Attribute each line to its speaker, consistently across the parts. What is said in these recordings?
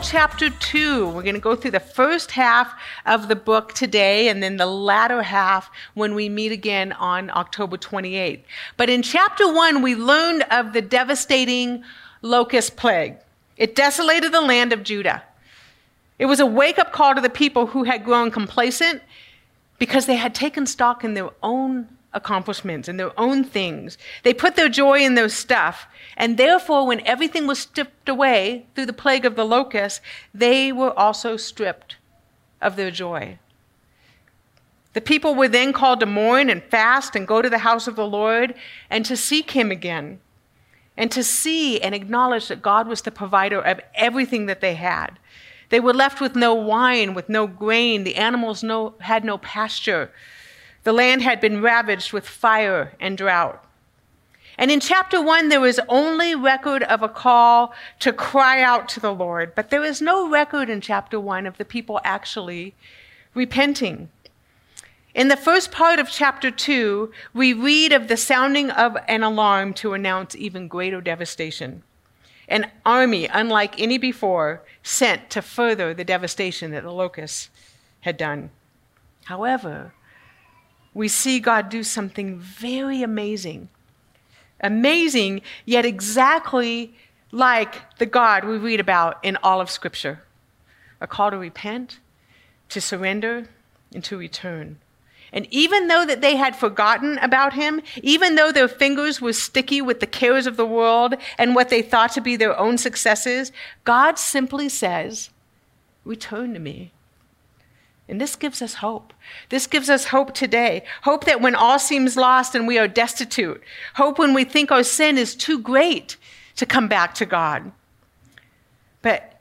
Speaker 1: chapter 2. We're going to go through the first half of the book today and then the latter half when we meet again on October 28th. But in chapter 1, we learned of the devastating locust plague. It desolated the land of Judah. It was a wake-up call to the people who had grown complacent because they had taken stock in their own accomplishments and their own things. They put their joy in their stuff. And therefore, when everything was stripped away through the plague of the locusts, they were also stripped of their joy. The people were then called to mourn and fast and go to the house of the Lord and to seek him again and to see and acknowledge that God was the provider of everything that they had. They were left with no wine, with no grain. The animals had no pasture. The land had been ravaged with fire and drought. And in chapter 1, there is only record of a call to cry out to the Lord, but there is no record in chapter 1 of the people actually repenting. In the first part of chapter 2, we read of the sounding of an alarm to announce even greater devastation. An army, unlike any before, sent to further the devastation that the locusts had done. However, we see God do something very amazing. Amazing, yet exactly like the God we read about in all of Scripture. A call to repent, to surrender, and to return. And even though that they had forgotten about him, even though their fingers were sticky with the cares of the world and what they thought to be their own successes, God simply says, return to me. And this gives us hope. This gives us hope today. Hope that when all seems lost and we are destitute. Hope when we think our sin is too great to come back to God. But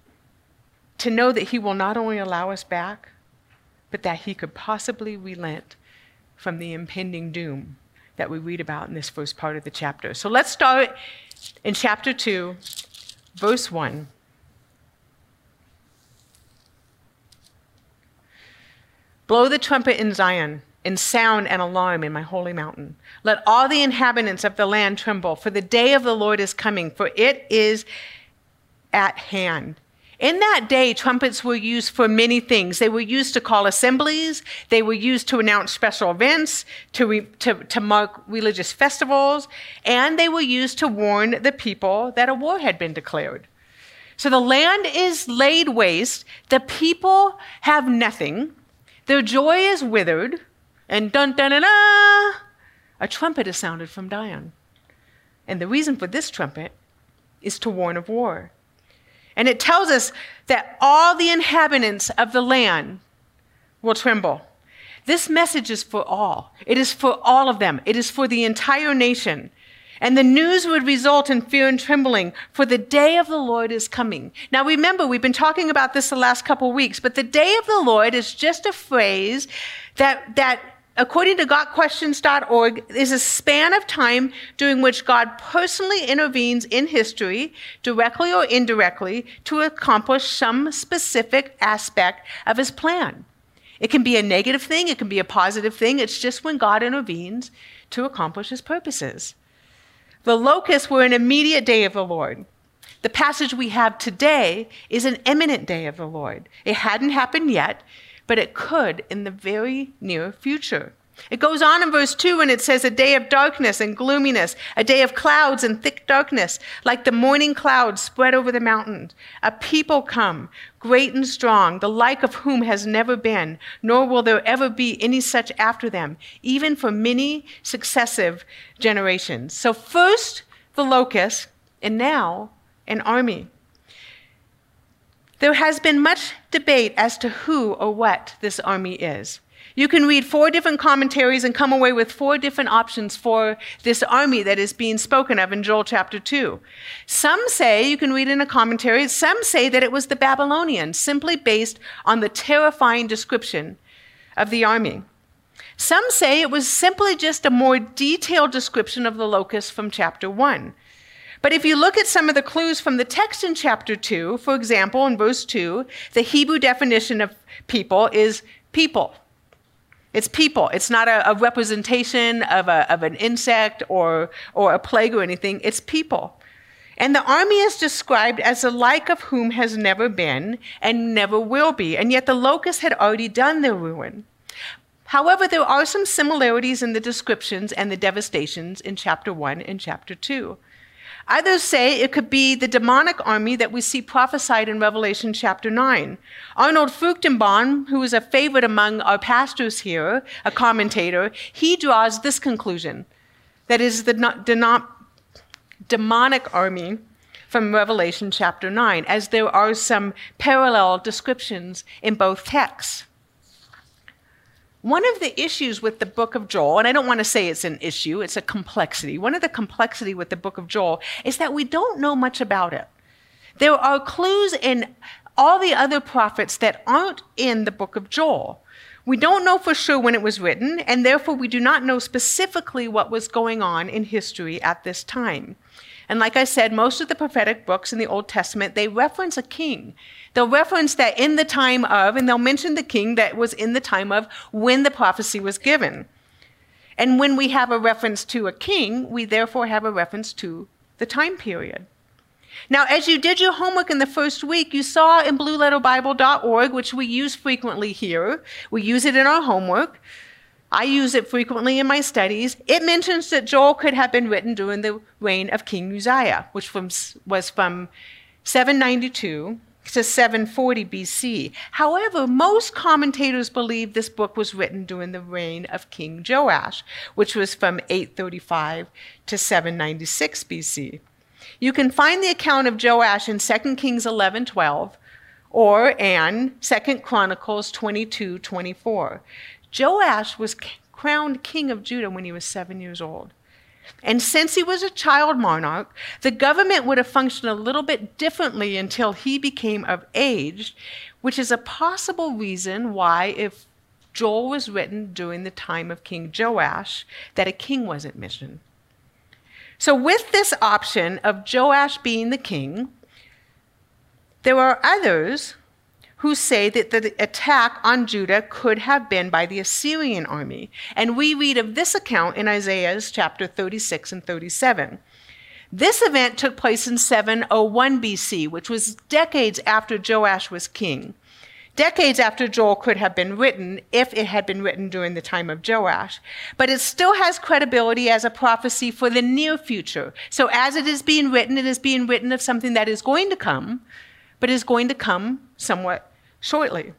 Speaker 1: to know that he will not only allow us back, but that he could possibly relent from the impending doom that we read about in this first part of the chapter. So let's start in chapter 2, verse 1. Blow the trumpet in Zion, and sound an alarm in my holy mountain. Let all the inhabitants of the land tremble, for the day of the Lord is coming, for it is at hand. In that day, trumpets were used for many things. They were used to call assemblies. They were used to announce special events, to mark religious festivals, and they were used to warn the people that a war had been declared. So the land is laid waste. The people have nothing. Their joy is withered, and dun-dun-dun-dun, a trumpet is sounded from Zion. And the reason for this trumpet is to warn of war. And it tells us that all the inhabitants of the land will tremble. This message is for all. It is for all of them. It is for the entire nation. And the news would result in fear and trembling, for the day of the Lord is coming. Now remember, we've been talking about this the last couple of weeks, but the day of the Lord is just a phrase that according to GotQuestions.org, is a span of time during which God personally intervenes in history, directly or indirectly, to accomplish some specific aspect of his plan. It can be a negative thing, it can be a positive thing. It's just when God intervenes to accomplish his purposes. The locusts were an immediate day of the Lord. The passage we have today is an imminent day of the Lord. It hadn't happened yet, but it could in the very near future. It goes on in verse 2 and it says, a day of darkness and gloominess, a day of clouds and thick darkness, like the morning clouds spread over the mountains. A people come, great and strong, the like of whom has never been, nor will there ever be any such after them, even for many successive generations. So first the locusts, and now an army. There has been much debate as to who or what this army is. You can read 4 different commentaries and come away with 4 different options for this army that is being spoken of in Joel chapter 2. Some say, you can read in a commentary, some say that it was the Babylonians, simply based on the terrifying description of the army. Some say it was simply just a more detailed description of the locusts from chapter 1. But if you look at some of the clues from the text in chapter 2, for example, in verse 2, the Hebrew definition of people is people. It's people. It's not a representation of an insect or a plague or anything. It's people. And the army is described as the like of whom has never been and never will be, and yet the locusts had already done their ruin. However, there are some similarities in the descriptions and the devastations in chapter 1 and chapter 2. Others say it could be the demonic army that we see prophesied in Revelation chapter 9. Arnold Fruchtenbaum, who is a favorite among our pastors here, a commentator, he draws this conclusion, that is the demonic army from Revelation chapter 9, as there are some parallel descriptions in both texts. One of the issues with the book of Joel, and I don't want to say it's an issue, it's a complexity. One of the complexity with the book of Joel is that we don't know much about it. There are clues in all the other prophets that aren't in the book of Joel. We don't know for sure when it was written, and therefore we do not know specifically what was going on in history at this time. And like I said, most of the prophetic books in the Old Testament, they reference a king. They'll reference that in the time of, and they'll mention the king that was in the time of when the prophecy was given. And when we have a reference to a king, we therefore have a reference to the time period. Now, as you did your homework in the first week, you saw in blueletterbible.org, which we use frequently here, we use it in our homework, I use it frequently in my studies. It mentions that Joel could have been written during the reign of King Uzziah, which was from 792 to 740 BC. However, most commentators believe this book was written during the reign of King Joash, which was from 835 to 796 BC. You can find the account of Joash in 2 Kings 11:12 and 2 Chronicles 22:24. Joash was crowned king of Judah when he was 7 years old. And since he was a child monarch, the government would have functioned a little bit differently until he became of age, which is a possible reason why, if Joel was written during the time of King Joash, that a king wasn't mentioned. So with this option of Joash being the king, there are others who say that the attack on Judah could have been by the Assyrian army. And we read of this account in Isaiah chapter 36 and 37. This event took place in 701 BC, which was decades after Joash was king. Decades after Joel could have been written, if it had been written during the time of Joash. But it still has credibility as a prophecy for the near future. So as it is being written, it is being written of something that is going to come, but is going to come somewhat shortly.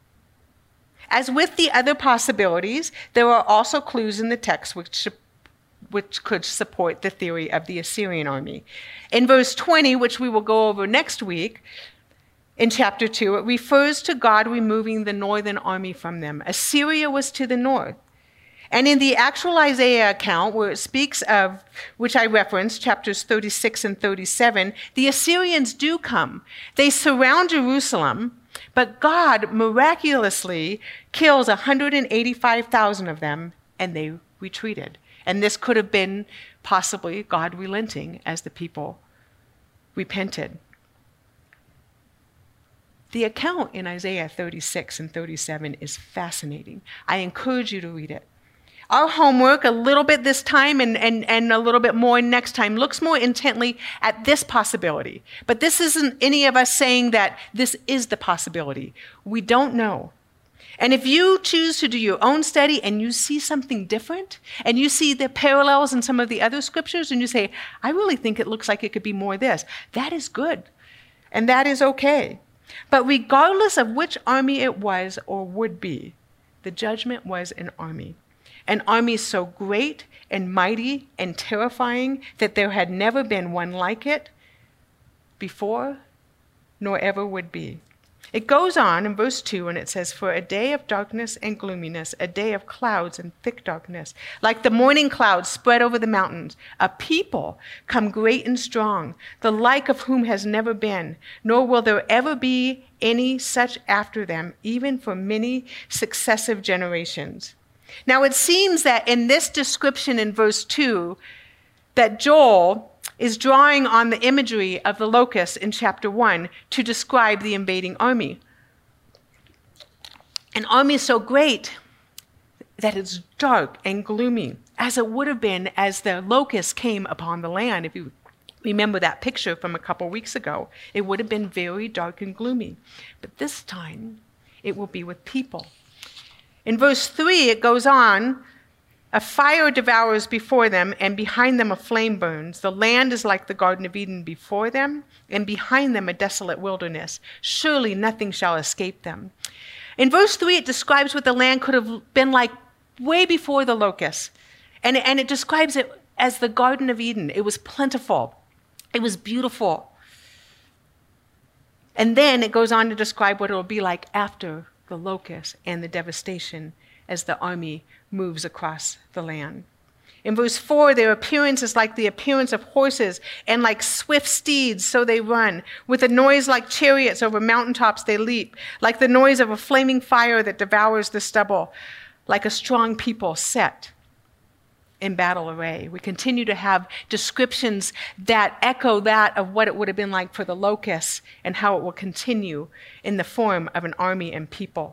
Speaker 1: As with the other possibilities, there are also clues in the text which could support the theory of the Assyrian army. In verse 20, which we will go over next week, in chapter 2, it refers to God removing the northern army from them. Assyria was to the north. And in the actual Isaiah account, where it speaks of, which I referenced, chapters 36 and 37, the Assyrians do come. They surround Jerusalem, but God miraculously kills 185,000 of them, and they retreated. And this could have been possibly God relenting as the people repented. The account in Isaiah 36 and 37 is fascinating. I encourage you to read it. Our homework, a little bit this time and a little bit more next time, looks more intently at this possibility. But this isn't any of us saying that this is the possibility. We don't know. And if you choose to do your own study and you see something different, and you see the parallels in some of the other scriptures, and you say, I really think it looks like it could be more this, that is good. And that is okay. But regardless of which army it was or would be, the judgment was an army so great and mighty and terrifying that there had never been one like it before, nor ever would be. It goes on in verse 2, and it says, for a day of darkness and gloominess, a day of clouds and thick darkness, like the morning clouds spread over the mountains, a people come great and strong, the like of whom has never been, nor will there ever be any such after them, even for many successive generations. Now it seems that in this description in verse 2, that Joel is drawing on the imagery of the locusts in chapter 1 to describe the invading army. An army so great that it's dark and gloomy, as it would have been as the locusts came upon the land. If you Remember that picture from a couple weeks ago. It would have been very dark and gloomy. But this time, it will be with people. In verse 3, it goes on, a fire devours before them, and behind them a flame burns. The land is like the Garden of Eden before them, and behind them a desolate wilderness. Surely nothing shall escape them. In verse 3, it describes what the land could have been like way before the locusts. And it describes it as the Garden of Eden. It was plentiful. It was beautiful. And then it goes on to describe what it will be like after the locust and the devastation as the army moves across the land. In verse 4, their appearance is like the appearance of horses, and like swift steeds, so they run. With a noise like chariots over mountaintops they leap, like the noise of a flaming fire that devours the stubble, like a strong people set in battle array. We continue to have descriptions that echo that of what it would have been like for the locusts and how it will continue in the form of an army and people.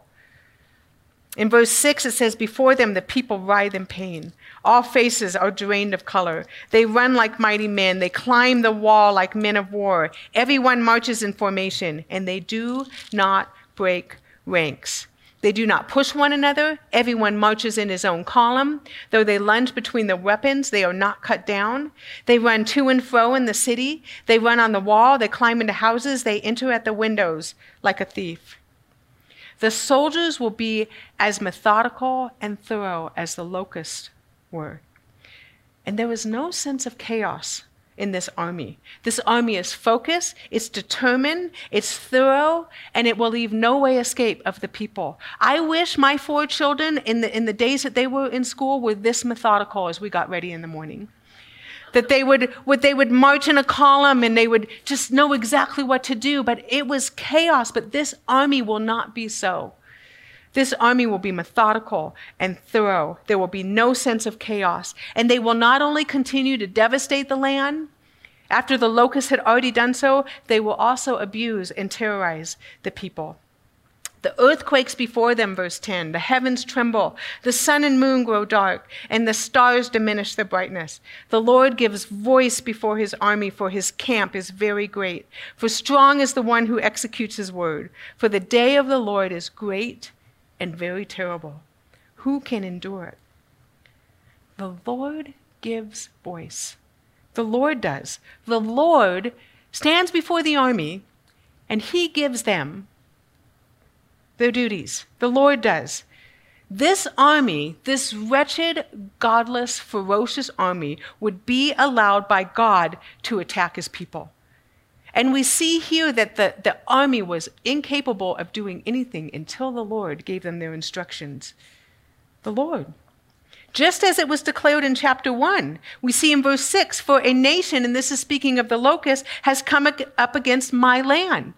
Speaker 1: In verse 6, it says, before them the people writhe in pain. All faces are drained of color. They run like mighty men. They climb the wall like men of war. Everyone marches in formation, and they do not break ranks. They do not push one another. Everyone marches in his own column. Though they lunge between the weapons, they are not cut down. They run to and fro in the city. They run on the wall. They climb into houses. They enter at the windows like a thief. The soldiers will be as methodical and thorough as the locusts were. And there is no sense of chaos in this army. This army is focused, it's determined, it's thorough, and it will leave no way escape of the people. I wish my 4 children in the days that they were in school were this methodical as we got ready in the morning. That they would march in a column and they would just know exactly what to do, but it was chaos. But this army will not be so. This army will be methodical and thorough. There will be no sense of chaos. And they will not only continue to devastate the land, after the locusts had already done so, they will also abuse and terrorize the people. The earth quakes before them, verse 10. The heavens tremble. The sun and moon grow dark, and the stars diminish their brightness. The Lord gives voice before his army, for his camp is very great. For strong is the one who executes his word. For the day of the Lord is great and very terrible. Who can endure it? The Lord gives voice. The Lord does. The Lord stands before the army, and he gives them their duties. The Lord does. This army, this wretched, godless, ferocious army, would be allowed by God to attack his people. And we see here that the army was incapable of doing anything until the Lord gave them their instructions. The Lord. Just as it was declared in chapter 1, we see in verse 6, for a nation, and this is speaking of the locust, has come up against my land.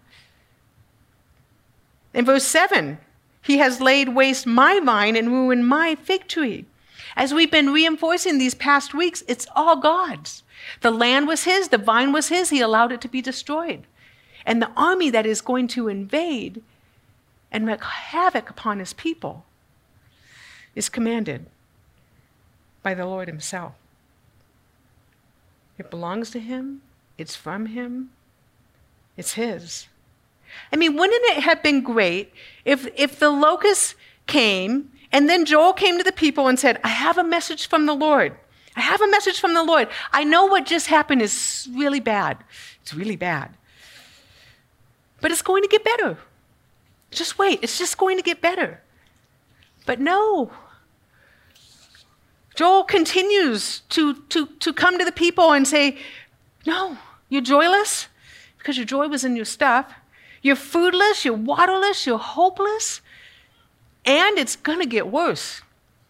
Speaker 1: In verse 7, he has laid waste my vine and ruined my fig tree. As we've been reinforcing these past weeks, it's all God's. The land was his, the vine was his, he allowed it to be destroyed. And the army that is going to invade and wreak havoc upon his people is commanded by the Lord himself. It belongs to him, it's from him, it's his. I mean, wouldn't it have been great if the locusts came and then Joel came to the people and said, I have a message from the Lord. I have a message from the Lord. I know what just happened is really bad. It's really bad. But it's going to get better. Just wait. It's just going to get better. But no. Joel continues to come to the people and say, no, you're joyless because your joy was in your stuff. You're foodless, you're waterless, you're hopeless, and it's going to get worse.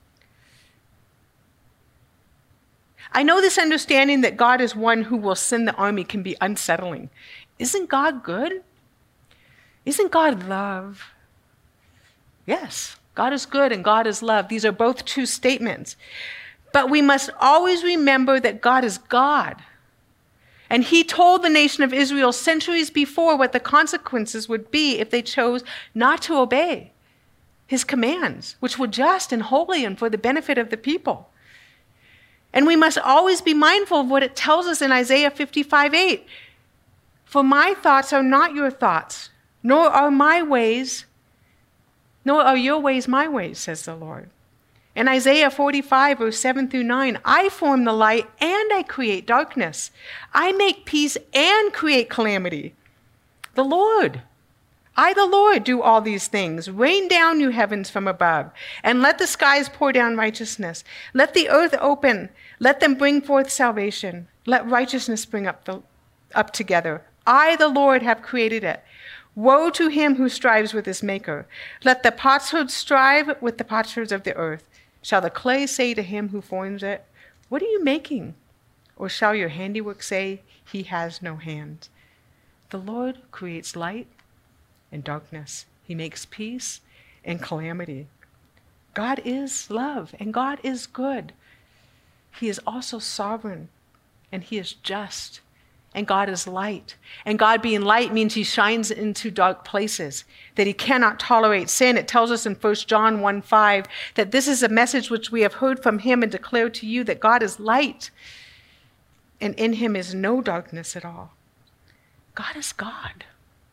Speaker 1: I know this understanding that God is one who will send the army can be unsettling. Isn't God good? Isn't God love? Yes, God is good and God is love. These are both true statements. But we must always remember that God is God. And he told the nation of Israel centuries before what the consequences would be if they chose not to obey his commands, which were just and holy and for the benefit of the people. And we must always be mindful of what it tells us in Isaiah 55:8. For my thoughts are not your thoughts, nor are your ways my ways, says the Lord. In Isaiah 45, verse 7 through 9, I form the light and I create darkness. I make peace and create calamity. The Lord, the Lord, do all these things. Rain down, you heavens from above, and let the skies pour down righteousness. Let the earth open. Let them bring forth salvation. Let righteousness spring up together. I, the Lord, have created it. Woe to him who strives with his maker. Let the potsherds strive with the potsherds of the earth. Shall the clay say to him who forms it, what are you making? Or shall your handiwork say, he has no hand? The Lord creates light and darkness. He makes peace and calamity. God is love and God is good. He is also sovereign and he is just. And God is light. And God being light means he shines into dark places, that he cannot tolerate sin. It tells us in 1 John 1:5 that this is a message which we have heard from him and declared to you, that God is light, and in him is no darkness at all. God is God.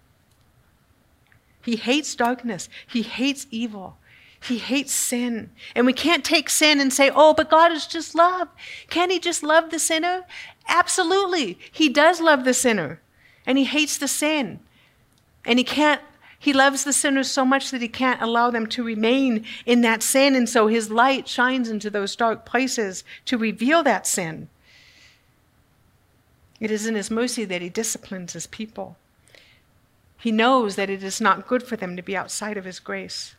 Speaker 1: He hates darkness. He hates evil. He hates sin. And we can't take sin and say, oh, but God is just love. Can't he just love the sinner? Absolutely. He does love the sinner. And he hates the sin. And he loves the sinners so much that he can't allow them to remain in that sin. And so his light shines into those dark places to reveal that sin. It is in his mercy that he disciplines his people. He knows that it is not good for them to be outside of his grace.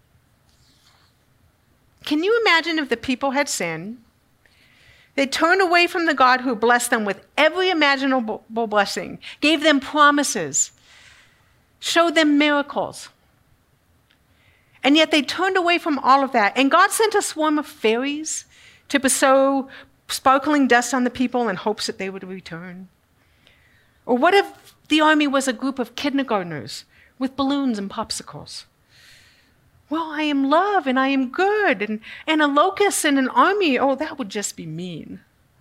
Speaker 1: Can you imagine if the people had sinned? They turned away from the God who blessed them with every imaginable blessing, gave them promises, showed them miracles. And yet they turned away from all of that. And God sent a swarm of fairies to bestow sparkling dust on the people in hopes that they would return. Or what if the army was a group of kindergartners with balloons and popsicles? Well, I am love and I am good, and a locust and an army, oh, that would just be mean.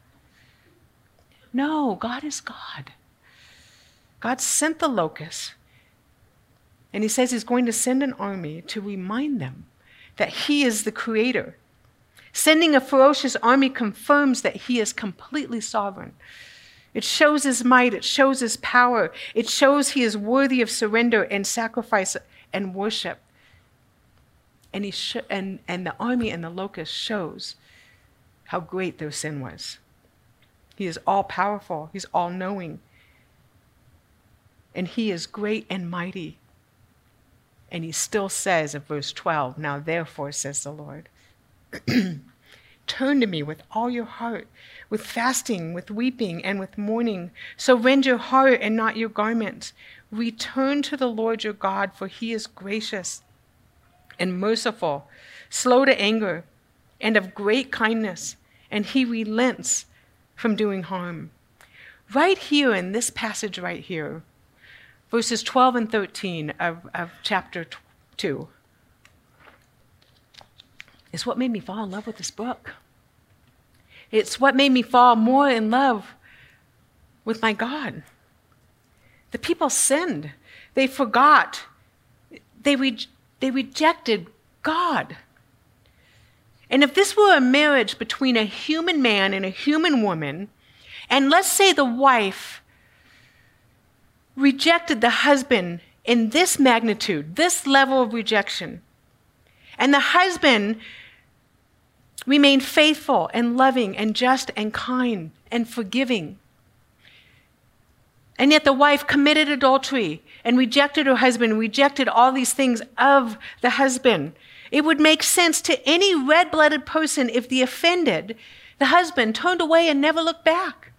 Speaker 1: No, God is God. God sent the locust, and he says he's going to send an army to remind them that he is the creator. Sending a ferocious army confirms that he is completely sovereign. It shows his might, it shows his power, it shows he is worthy of surrender and sacrifice and worship. And the army and the locust shows how great their sin was. He is all-powerful. He's all-knowing. And he is great and mighty. And he still says in verse 12, now therefore, says the Lord, turn to me with all your heart, with fasting, with weeping, and with mourning. So rend your heart and not your garment. Return to the Lord your God, for he is gracious and merciful, slow to anger, and of great kindness, and he relents from doing harm. Right here in this passage right here, verses 12 and 13 of chapter 2, is what made me fall in love with this book. It's what made me fall more in love with my God. The people sinned. They forgot. They rejected God. And if this were a marriage between a human man and a human woman, and let's say the wife rejected the husband in this magnitude, this level of rejection, and the husband remained faithful and loving and just and kind and forgiving, and yet the wife committed adultery and rejected her husband, rejected all these things of the husband, it would make sense to any red-blooded person if the offended, the husband, turned away and never looked back.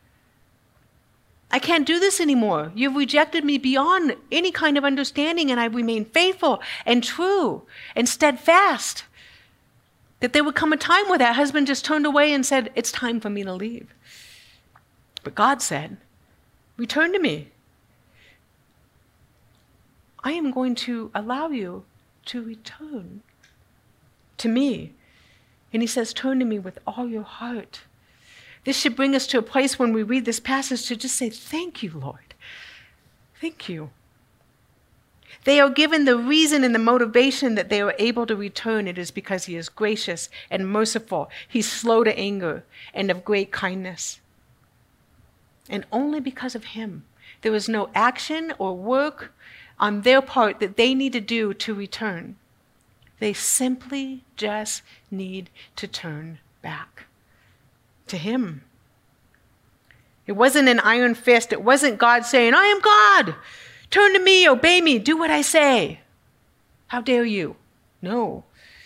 Speaker 1: I can't do this anymore. You've rejected me beyond any kind of understanding, and I remain faithful and true and steadfast. That there would come a time where that husband just turned away and said, it's time for me to leave. But God said, return to me. I am going to allow you to return to me. And he says, turn to me with all your heart, This should bring us to a place when we read this passage to just say, thank you, Lord. Thank you. They are given the reason and the motivation that they are able to return. It is because he is gracious and merciful. He's slow to anger and of great kindness. And only because of him. There is no action or work on their part that they need to do to return. They simply just need to turn back to him. It wasn't an iron fist. It wasn't God saying, I am God. Turn to me, obey me, do what I say. How dare you? No.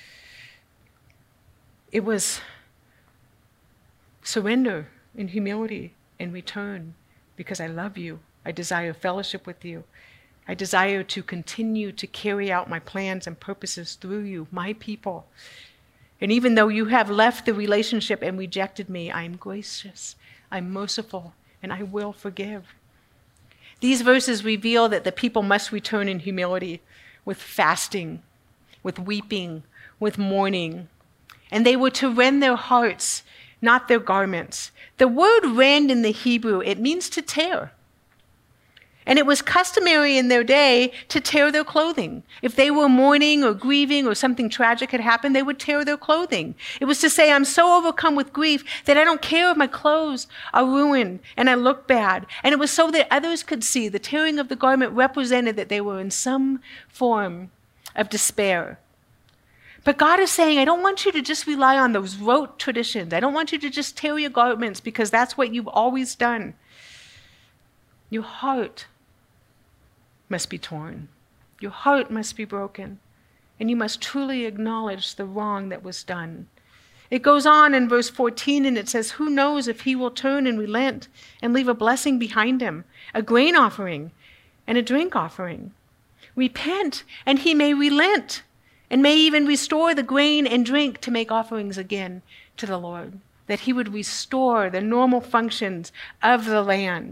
Speaker 1: It was surrender in humility and return because I love you. I desire fellowship with you. I desire to continue to carry out my plans and purposes through you, my people. And even though you have left the relationship and rejected me, I am gracious, I'm merciful, and I will forgive. These verses reveal that the people must return in humility with fasting, with weeping, with mourning. And they were to rend their hearts, not their garments. The word rend in the Hebrew, it means to tear. And it was customary in their day to tear their clothing. If they were mourning or grieving or something tragic had happened, they would tear their clothing. It was to say, I'm so overcome with grief that I don't care if my clothes are ruined and I look bad. And it was so that others could see. The tearing of the garment represented that they were in some form of despair. But God is saying, I don't want you to just rely on those rote traditions. I don't want you to just tear your garments because that's what you've always done. Your heart must be torn. Your heart must be broken. And you must truly acknowledge the wrong that was done. It goes on in verse 14 and it says, who knows if he will turn and relent and leave a blessing behind him, a grain offering and a drink offering. Repent and he may relent and may even restore the grain and drink to make offerings again to the Lord. That he would restore the normal functions of the land.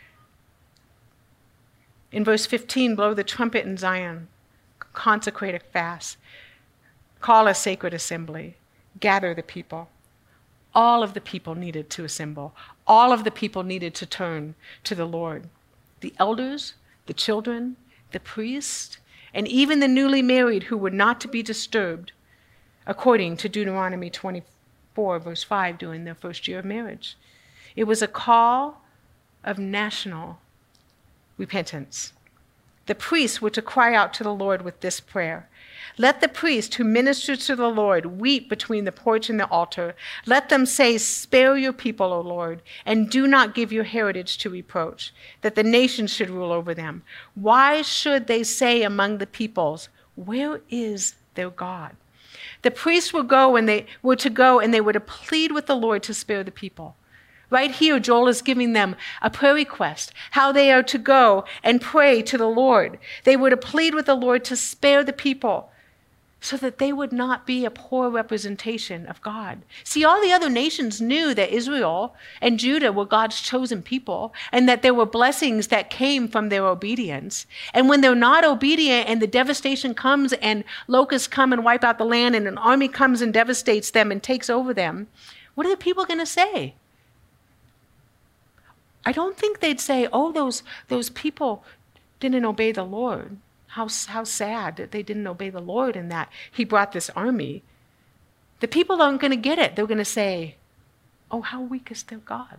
Speaker 1: In verse 15, blow the trumpet in Zion, consecrate a fast, call a sacred assembly, gather the people. All of the people needed to assemble. All of the people needed to turn to the Lord. The elders, the children, the priests, and even the newly married who were not to be disturbed, according to Deuteronomy 24, verse 5, during their first year of marriage. It was a call of national repentance. The priests were to cry out to the Lord with this prayer. Let the priest who ministers to the Lord weep between the porch and the altar. Let them say, spare your people, O Lord, and do not give your heritage to reproach, that the nations should rule over them. Why should they say among the peoples, where is their God? The priests would go and they were to plead with the Lord to spare the people. Right here, Joel is giving them a prayer request, how they are to go and pray to the Lord. They were to plead with the Lord to spare the people so that they would not be a poor representation of God. See, all the other nations knew that Israel and Judah were God's chosen people and that there were blessings that came from their obedience. And when they're not obedient and the devastation comes and locusts come and wipe out the land and an army comes and devastates them and takes over them, what are the people going to say? I don't think they'd say, oh, those people didn't obey the Lord. How sad that they didn't obey the Lord and that he brought this army. The people aren't going to get it. They're going to say, oh, how weak is their God?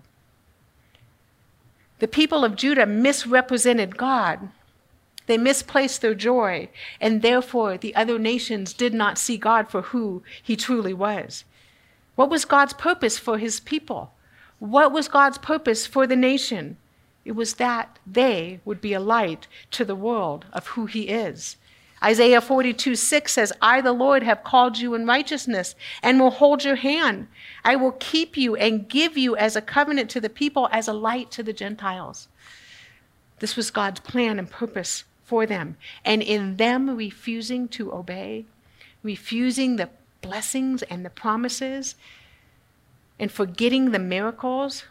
Speaker 1: The people of Judah misrepresented God. They misplaced their joy, and therefore the other nations did not see God for who he truly was. What was God's purpose for his people? What was God's purpose for the nation? It was that they would be a light to the world of who he is. Isaiah 42:6 says, I, the Lord, have called you in righteousness and will hold your hand. I will keep you and give you as a covenant to the people, as a light to the Gentiles. This was God's plan and purpose for them. And in them refusing to obey, refusing the blessings and the promises, and forgetting the miracles,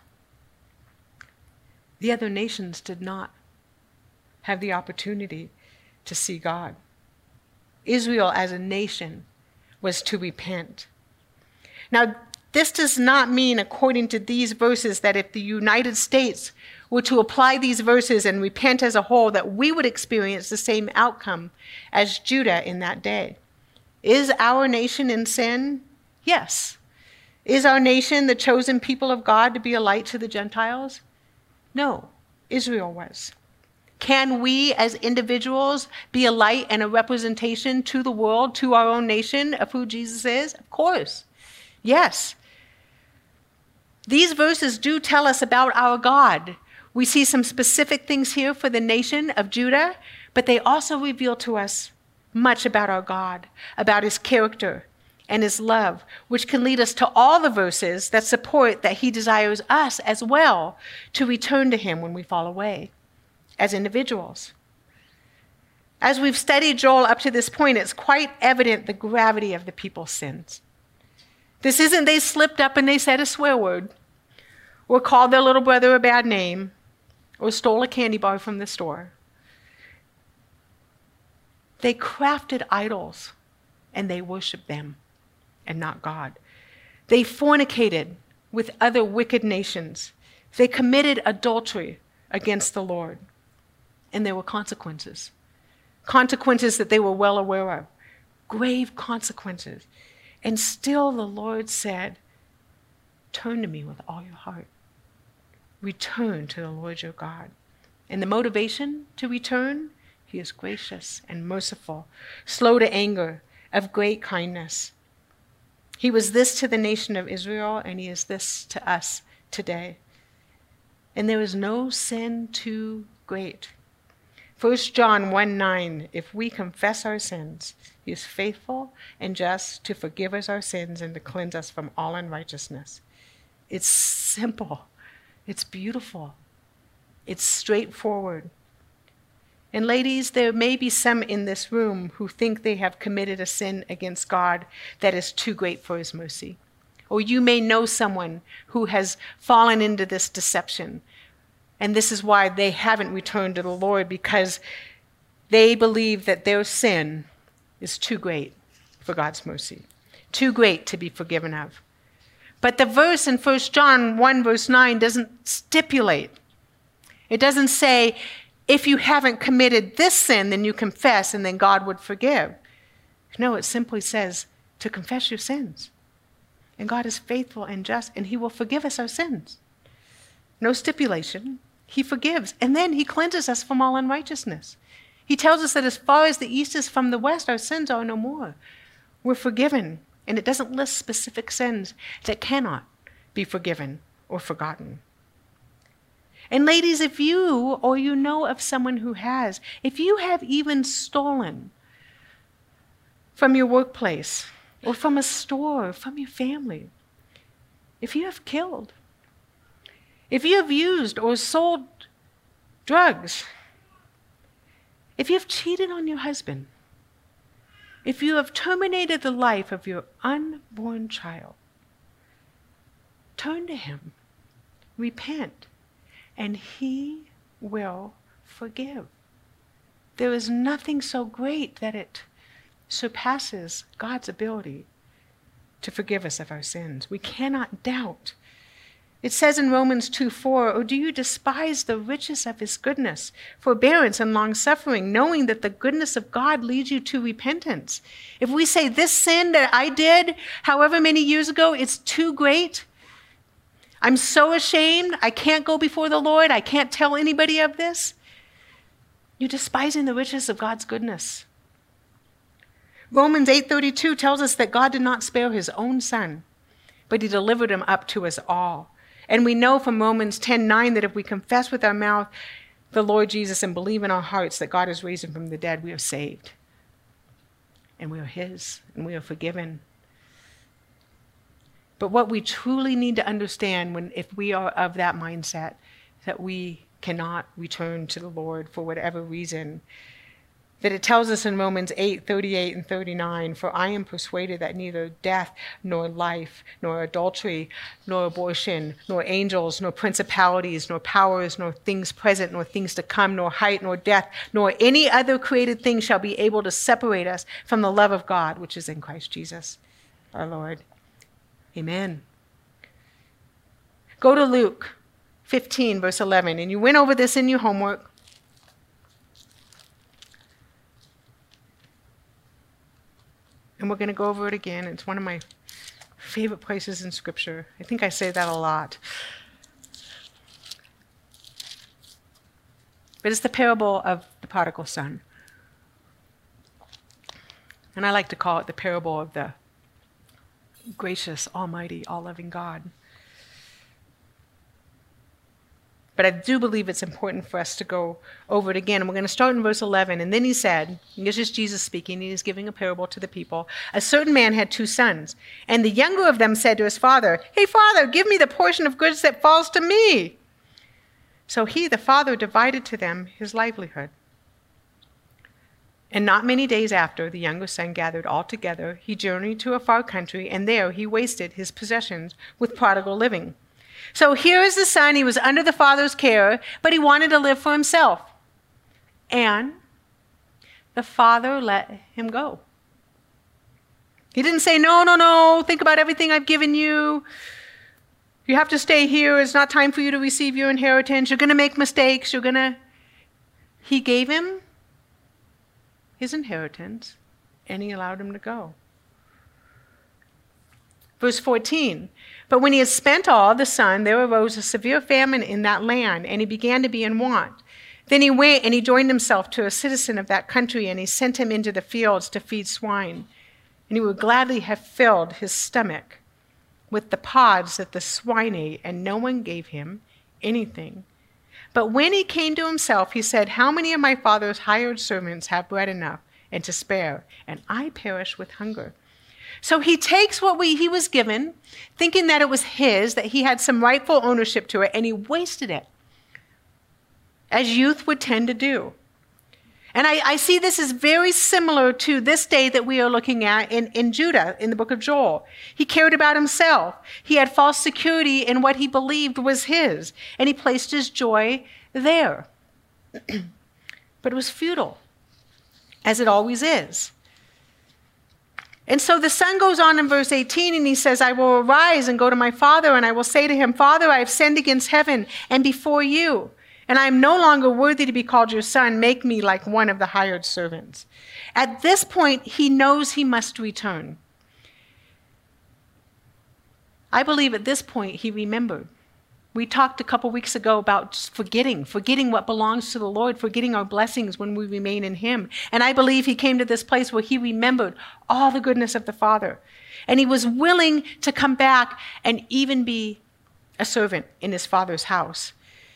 Speaker 1: the other nations did not have the opportunity to see God. Israel as a nation was to repent. Now, This does not mean, according to these verses, that if the United States were to apply these verses and repent as a whole, that we would experience the same outcome as Judah in that day. Is our nation in sin? Yes. Is our nation the chosen people of God to be a light to the Gentiles? No. Israel was. Can we as individuals be a light and a representation to the world, to our own nation of who Jesus is? Of course. Yes. These verses do tell us about our God. We see some specific things here for the nation of Judah, but they also reveal to us much about our God, about his character and his love, which can lead us to all the verses that support that he desires us as well to return to him when we fall away as individuals. As we've studied Joel up to this point, it's quite evident the gravity of the people's sins. This isn't they slipped up and they said a swear word, or called their little brother a bad name, or stole a candy bar from the store. They crafted idols and they worshiped them and not God. They fornicated with other wicked nations. They committed adultery against the Lord. And there were consequences. Consequences that they were well aware of. Grave consequences. And still the Lord said, turn to me with all your heart. Return to the Lord your God. And the motivation to return? He is gracious and merciful, slow to anger, of great kindness. He was this to the nation of Israel, and he is this to us today. And there is no sin too great. 1 John 1:9, if we confess our sins, he is faithful and just to forgive us our sins and to cleanse us from all unrighteousness. It's simple. It's beautiful. It's straightforward. And ladies, there may be some in this room who think they have committed a sin against God that is too great for his mercy. Or you may know someone who has fallen into this deception. And this is why they haven't returned to the Lord, because they believe that their sin is too great for God's mercy, too great to be forgiven of. But the verse in 1 John 1 verse 9 doesn't stipulate. It doesn't say, if you haven't committed this sin, then you confess and then God would forgive. No, it simply says to confess your sins. And God is faithful and just, and he will forgive us our sins. No stipulation. He forgives, and then he cleanses us from all unrighteousness. He tells us that as far as the east is from the west, our sins are no more. We're forgiven, and it doesn't list specific sins that cannot be forgiven or forgotten. And ladies, if you or you know of someone who has, if you have even stolen from your workplace or from a store or from your family, if you have killed, if you have used or sold drugs, if you have cheated on your husband, if you have terminated the life of your unborn child, turn to him, repent, and he will forgive. There is nothing so great that it surpasses God's ability to forgive us of our sins. We cannot doubt. It says in Romans 2:4, or do you despise the riches of his goodness, forbearance and long-suffering, knowing that the goodness of God leads you to repentance? If we say this sin that I did however many years ago, it's too great, I'm so ashamed, I can't go before the Lord, I can't tell anybody of this, you're despising the riches of God's goodness. Romans 8:32 tells us that God did not spare his own son, but he delivered him up to us all. And we know from Romans 10:9 that if we confess with our mouth the Lord Jesus and believe in our hearts that God has raised him from the dead, we are saved. And we are his, and we are forgiven. But what we truly need to understand if we are of that mindset, that we cannot return to the Lord for whatever reason, that it tells us in Romans 8:38 and 39, for I am persuaded that neither death, nor life, nor adultery, nor abortion, nor angels, nor principalities, nor powers, nor things present, nor things to come, nor height, nor depth, nor any other created thing shall be able to separate us from the love of God, which is in Christ Jesus, our Lord. Amen. Go to Luke 15, verse 11. And you went over this in your homework. And we're going to go over it again. It's one of my favorite places in Scripture. I think I say that a lot. But it's the parable of the prodigal son. And I like to call it the parable of the gracious, almighty, all-loving God. But I do believe it's important for us to go over it again. And we're going to start in verse 11. And then he said, and this is Jesus speaking, and he's giving a parable to the people. A certain man had 2 sons. And the younger of them said to his father, "Hey, father, give me the portion of goods that falls to me." So he, the father, divided to them his livelihood. And not many days after, the younger son gathered all together. He journeyed to a far country, and there he wasted his possessions with prodigal living. So here is the son. He was under the father's care, but he wanted to live for himself. And the father let him go. He didn't say, no, think about everything I've given you. You have to stay here. It's not time for you to receive your inheritance. You're going to make mistakes. He gave him his inheritance, and he allowed him to go. Verse 14, but when he had spent all the son, there arose a severe famine in that land, and he began to be in want. Then he went and he joined himself to a citizen of that country, and he sent him into the fields to feed swine. And he would gladly have filled his stomach with the pods that the swine ate, and no one gave him anything. But when he came to himself, he said, "How many of my father's hired servants have bread enough and to spare, and I perish with hunger?" So he takes what he was given, thinking that it was his, that he had some rightful ownership to it, and he wasted it, as youth would tend to do. And I see this is very similar to this day that we are looking at in Judah, in the book of Joel. He cared about himself. He had false security in what he believed was his, and he placed his joy there. But it was futile, as it always is. And so the son goes on in verse 18, and he says, "I will arise and go to my father, and I will say to him, 'Father, I have sinned against heaven and before you, and I am no longer worthy to be called your son. Make me like one of the hired servants.'" At this point, he knows he must return. I believe at this point he remembered. We talked a couple weeks ago about forgetting what belongs to the Lord, forgetting our blessings when we remain in him. And I believe he came to this place where he remembered all the goodness of the Father. And he was willing to come back and even be a servant in his father's house.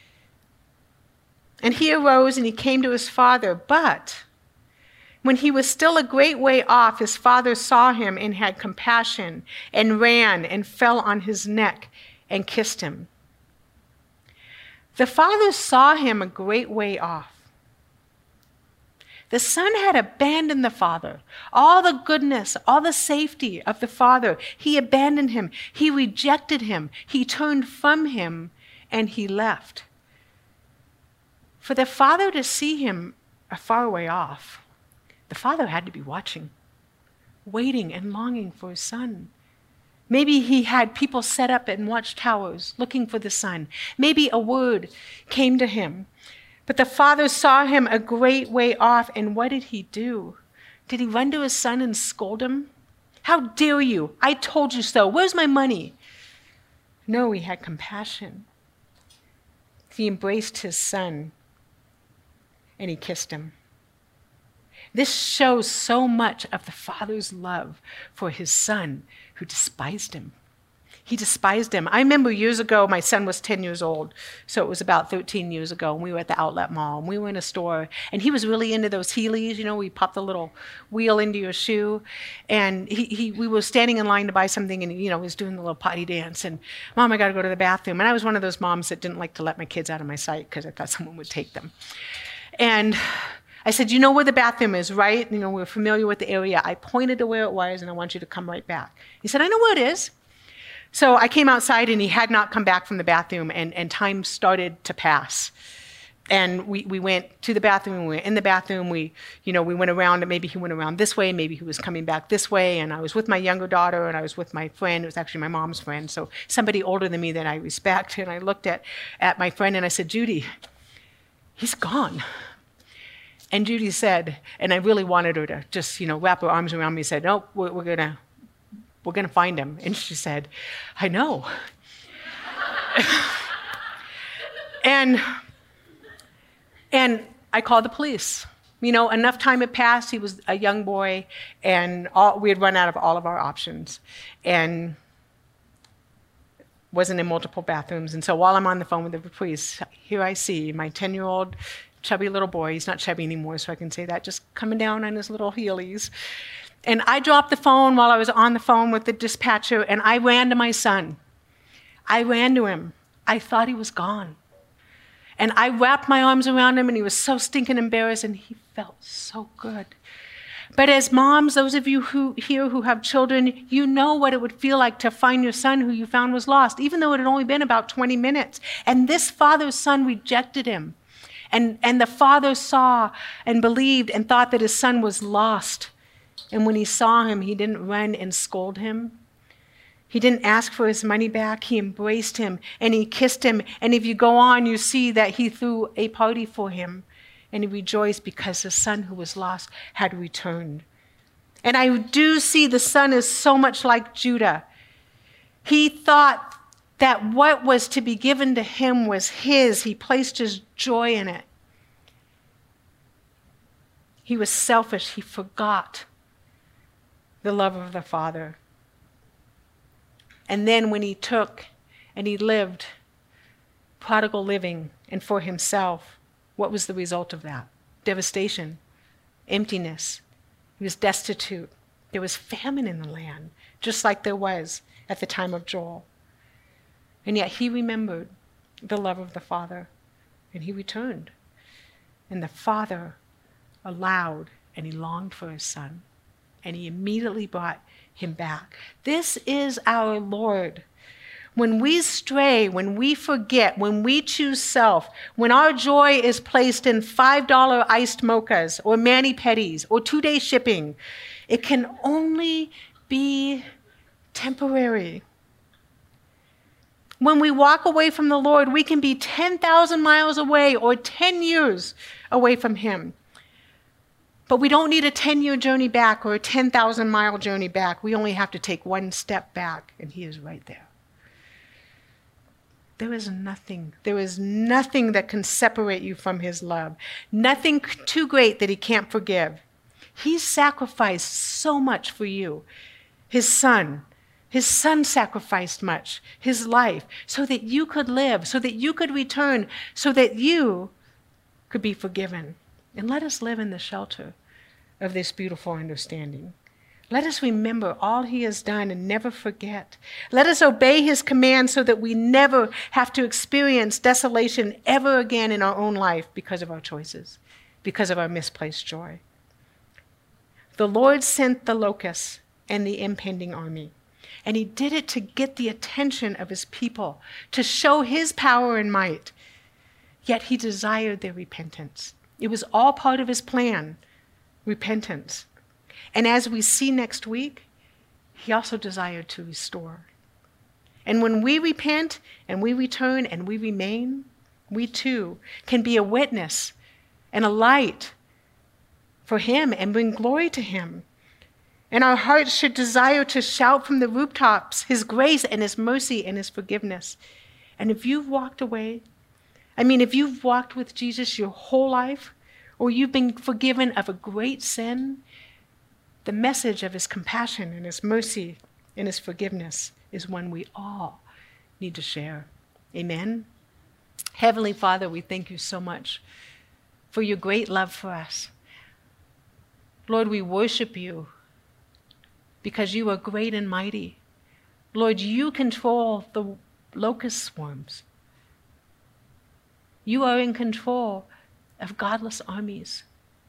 Speaker 1: And he arose and he came to his father. But when he was still a great way off, his father saw him and had compassion and ran and fell on his neck and kissed him. The father saw him a great way off. The son had abandoned the father. All the goodness, all the safety of the father, he abandoned him. He rejected him. He turned from him and he left. For the father to see him a far way off, the father had to be watching, waiting and longing for his son. Maybe he had people set up in watchtowers looking for the son. Maybe a word came to him. But the father saw him a great way off, and what did he do? Did he run to his son and scold him? "How dare you? I told you so. Where's my money?" No, he had compassion. He embraced his son, and he kissed him. This shows so much of the father's love for his son who despised him. He despised him. I remember years ago, my son was 10 years old, so it was about 13 years ago, and we were at the outlet mall, and we were in a store, and he was really into those Heelys, where you pop the little wheel into your shoe, and we were standing in line to buy something, and he was doing the little potty dance, and, "Mom, I got to go to the bathroom." And I was one of those moms that didn't like to let my kids out of my sight because I thought someone would take them. And I said, "You know where the bathroom is, right? We're familiar with the area." I pointed to where it was, and I want you to come right back. He said, "I know where it is." So I came outside, and he had not come back from the bathroom, and time started to pass. And we went to the bathroom, we were in the bathroom, we went around, and maybe he went around this way, maybe he was coming back this way, and I was with my younger daughter, and I was with my friend, it was actually my mom's friend, so somebody older than me that I respect, and I looked at my friend and I said, Judy, he's gone. And Judy said, and I really wanted her to just, wrap her arms around me and said, no, we're gonna find him. And she said, I know. And I called the police. Enough time had passed. He was a young boy, and we had run out of all of our options, and wasn't in multiple bathrooms. And so while I'm on the phone with the police, here I see my 10-year-old chubby little boy. He's not chubby anymore, so I can say that, just coming down on his little heelys. And I dropped the phone while I was on the phone with the dispatcher, and I ran to my son. I ran to him. I thought he was gone. And I wrapped my arms around him, and he was so stinking embarrassed, and he felt so good. But as moms, those of you who have children, you know what it would feel like to find your son who you found was lost, even though it had only been about 20 minutes. And this father's son rejected him. And the father saw and believed and thought that his son was lost. And when he saw him, he didn't run and scold him. He didn't ask for his money back. He embraced him and he kissed him. And if you go on, you see that he threw a party for him. And he rejoiced because the son who was lost had returned. And I do see the son is so much like Judah. He thought that what was to be given to him was his. He placed his joy in it. He was selfish. He forgot the love of the Father. And then when he took and he lived prodigal living and for himself, what was the result of that? Devastation, emptiness. He was destitute. There was famine in the land, just like there was at the time of Joel. And yet he remembered the love of the Father, and he returned. And the Father allowed, and he longed for his son, and he immediately brought him back. This is our Lord. When we stray, when we forget, when we choose self, when our joy is placed in $5 iced mochas or mani-pedis or 2-day shipping, it can only be temporary. When we walk away from the Lord, we can be 10,000 miles away or 10 years away from him. But we don't need a 10-year journey back or a 10,000-mile journey back. We only have to take one step back, and he is right there. There is nothing that can separate you from his love. Nothing too great that he can't forgive. He sacrificed so much for you. His son sacrificed much, his life, so that you could live, so that you could return, so that you could be forgiven. And let us live in the shelter of this beautiful understanding. Let us remember all he has done and never forget. Let us obey his command so that we never have to experience desolation ever again in our own life because of our choices, because of our misplaced joy. The Lord sent the locusts and the impending army, and he did it to get the attention of his people, to show his power and might. Yet he desired their repentance. It was all part of his plan, repentance. And as we see next week, he also desired to restore. And when we repent and we return and we remain, we too can be a witness and a light for him and bring glory to him. And our hearts should desire to shout from the rooftops his grace and his mercy and his forgiveness. And if you've walked away, if you've walked with Jesus your whole life, or you've been forgiven of a great sin, the message of his compassion and his mercy and his forgiveness is one we all need to share. Amen? Heavenly Father, we thank you so much for your great love for us. Lord, we worship you because you are great and mighty. Lord, you control the locust swarms. You are in control of godless armies.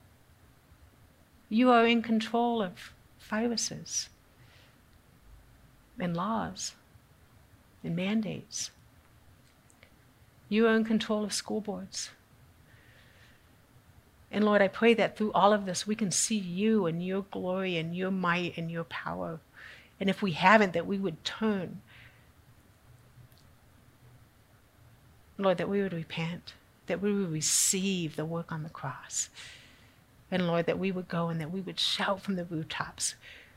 Speaker 1: You are in control of viruses and laws and mandates. You are in control of school boards. And Lord, I pray that through all of this, we can see you and your glory and your might and your power. And if we haven't, that we would turn. Lord, that we would repent, that we would receive the work on the cross. And Lord, that we would go and that we would shout from the rooftops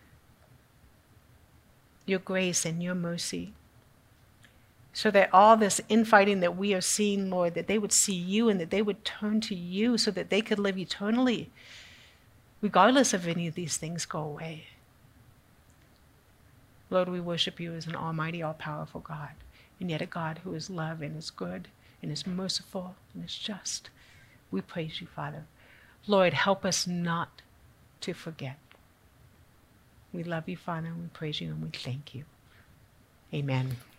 Speaker 1: your grace and your mercy. So that all this infighting that we are seeing, Lord, that they would see you and that they would turn to you so that they could live eternally, regardless of any of these things go away. Lord, we worship you as an almighty, all-powerful God, and yet a God who is love and is good and is merciful and is just. We praise you, Father. Lord, help us not to forget. We love you, Father, and we praise you and we thank you. Amen.